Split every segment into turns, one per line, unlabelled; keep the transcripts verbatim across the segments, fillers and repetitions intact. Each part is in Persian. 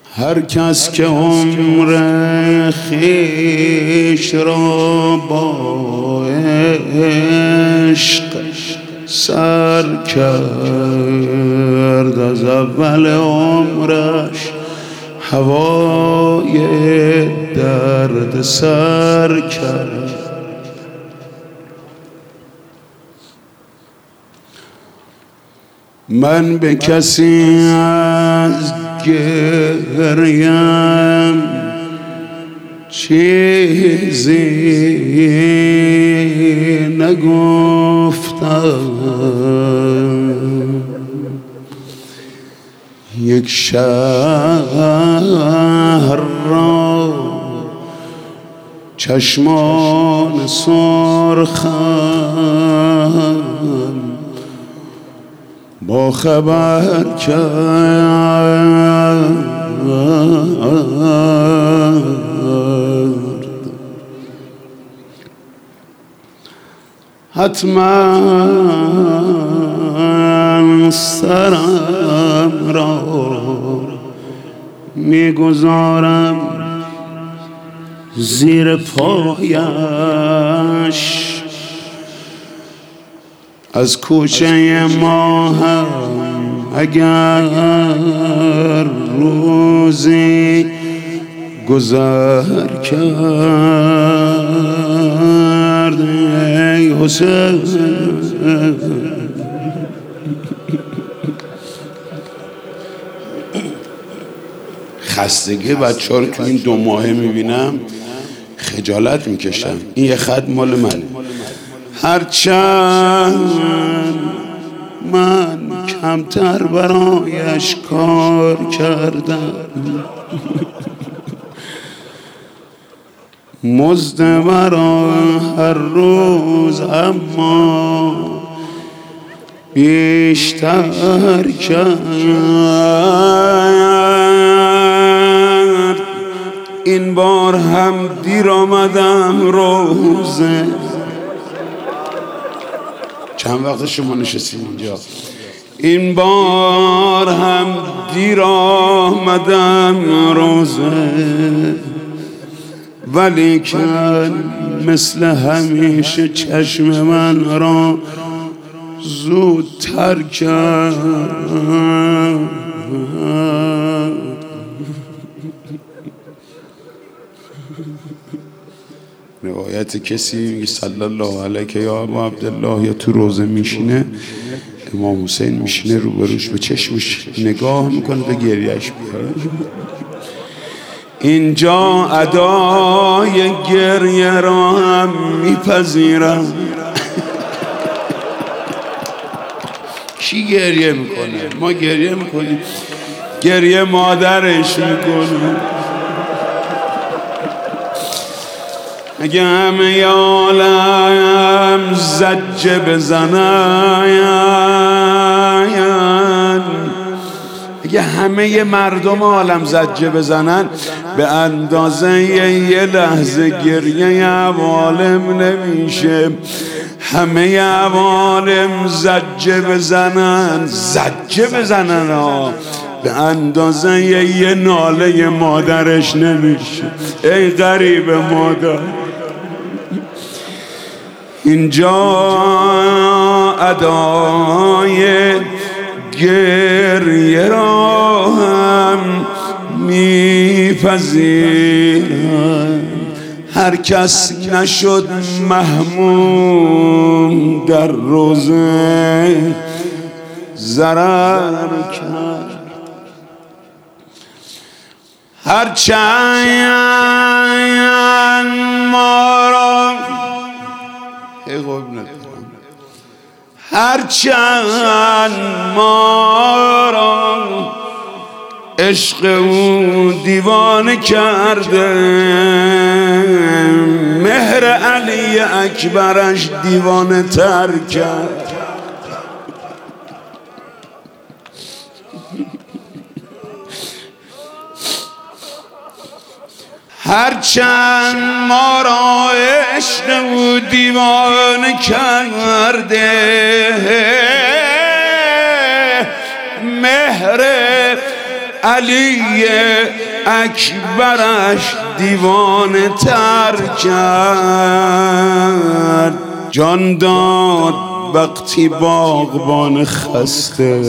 هر کس که عمر خویش را با عشق سر کرد، از اول عمرش هوای درد سر کرد. من به کسی از گریم چیزی نگفتم، یک شهر را چشمان سرخم با خبر کرد. حتما سرم را میگذارم زیر پایش، از کوچه ما هم اگر روزی گذر کرد. ای حسین خستگی بچه ها رو تو این دو ماهه میبینم خجالت میکشم. این یه خط مال منه. هرچند من کمتر برایش کار کردم، مزد مرا هر روز اما بیشتر کرد. این بار هم دیر آمدم روزه. چند وقت شما نشستین اینجا؟ این بار هم دیر آمدم روزه، ولیکن مثل همیشه چشم من را زودتر کرد. روایت کسی میگه صلی الله علیک یا ابا عبدالله، یا تو روزه میشینه امام حسین میشینه روبروش، به چشمش نگاه میکنه به گریهش بیاره. اینجا ادای گریه را هم میپذیرم. کی گریه میکنه؟ ما گریه میکنیم. گریه مادرش میکنه. اگه همه عالم زجه بزنن، اگه همه مردم عالم زجه بزنن، به اندازه یه لحظه گریه عوالم نمیشه. همه عوالم زجه بزنن، زجه بزنن ها، به اندازه یه ناله مادرش نمیشه. ای غریب مادر، اینجا ادای گریه را هم میپذیرم. هر کس نشد محموم در روزه ضرر کرد. هرچند ما را هرچند ما را عشق او دیوانه کرده، مهر علی اکبرش دیوانه تر کرد. هرچند ما را عشق او دیوانه کرده، مهر علی اکبرش دیوانه تر کرد. جان داد وقتی باغبان خسته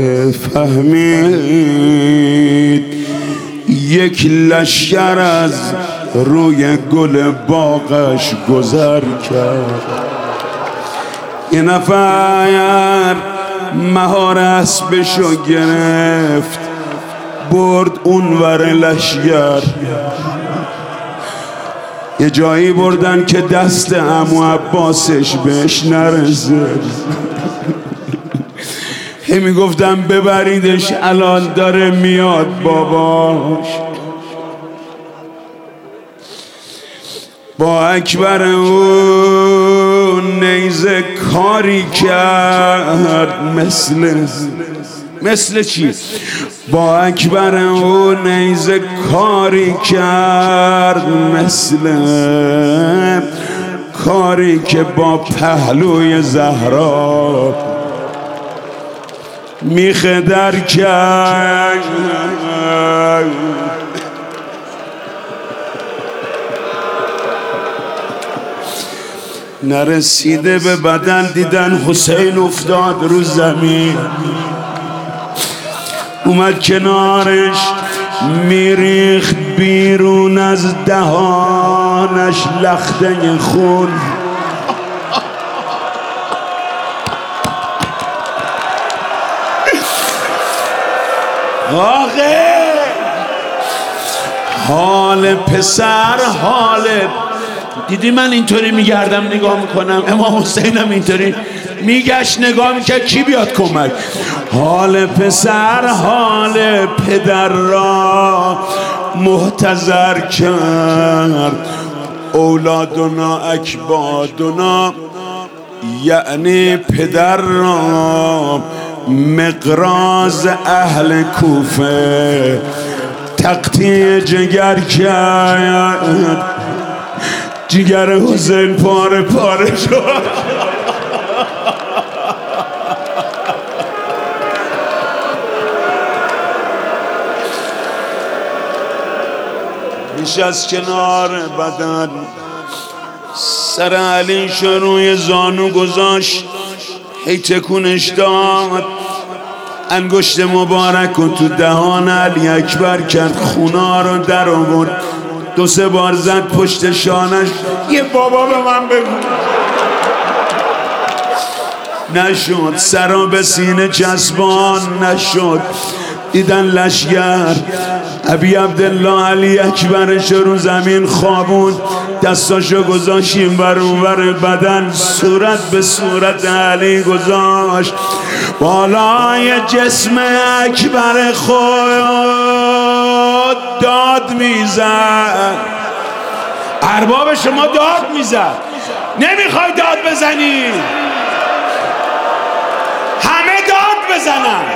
فهمید یک لشکر از روی گل باغش گذر کرد. یه نفر مهار اسبشو گرفت برد اونور لشگر. یه جایی بردن که دست عمو عباسش بهش نرسه. هی میگفتم ببریدش الان داره میاد باباش. با اکبر اون نیزه کاری کرد مثل مثل چی؟ با اکبر اون نیزه کاری کرد مثل کاری که با پهلوی زهرا میخه در کرد. نرسیده به بدن دیدن حسین افتاد رو زمین. اومد کنارش میریخت بیرون از دهانش لخته خون. آخه حال پسر حال دیدی من اینطوری میگردم نگاه میکنم، امام حسینم اینطوری میگشت نگاه میکرد کی بیاد کمک. حال پسر حال پدر را محتضر کرد. اولادنا اکبادنا یعنی پدر را مقراض اهل کوفه تقطیع جگر کرد. جگر حسین پاره پاره شد. میشه از کنار بدن سر علی روی زانو گذاشت هی تکونش داد. انگشت مبارک و تو دهان علی اکبر کرد، خونا رو در آورد، دو سه بار زد پشت شانش. یه بابا به من بگو. نشد. سرا به سینه چسبان نشد. دیدن لشگر ابی عبدالله علی اکبرش رو زمین خوابون، دستاشو گذاشت این ور اون ور بدن، صورت به صورت علی گذاشت. بالای جسم اکبر خود داد میزد. ارباب شما داد میزد. نمیخوای داد بزنی؟ همه داد بزنن.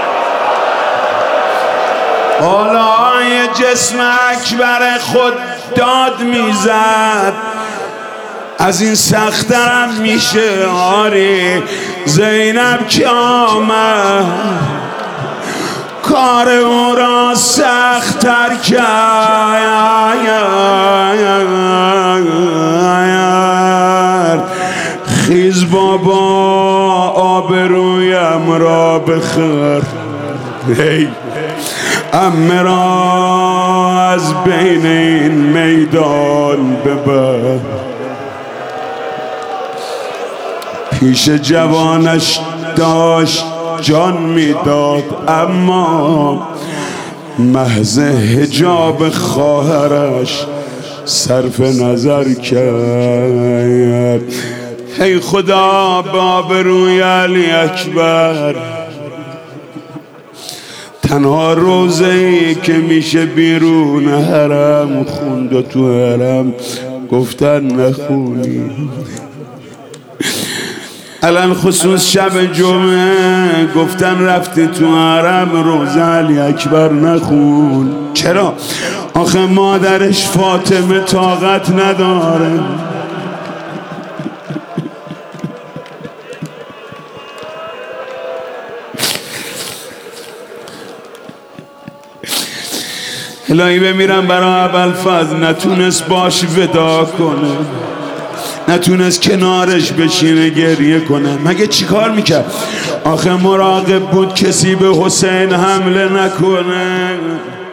بالای جسم اکبر خود داد میزد. از این سخترم میشه آری. زینب که آمد کار او را سختر کرد. خیز بابا آبرویم را بخر. هی عمه را از بین این میدان ببر. پیش جوانش داشت جان میداد اما محض حجاب خواهرش صرف نظر کرد. ای خدا به آبروی علی اکبر تنها روزه‌ای که میشه بیرون حرم خوند و تو حرم گفتن نخونی. الان خصوص شب جمعه گفتن رفتی تو حرم روزه علی اکبر نخون. چرا؟ آخه مادرش فاطمه طاقت نداره. الهی بمیرم برای ابوالفضل، نتونست باش ودا کنه، نتونست کنارش بشینه گریه کنه. مگه چی کار میکرد؟ آخه مراقب بود کسی به حسین حمله نکنه.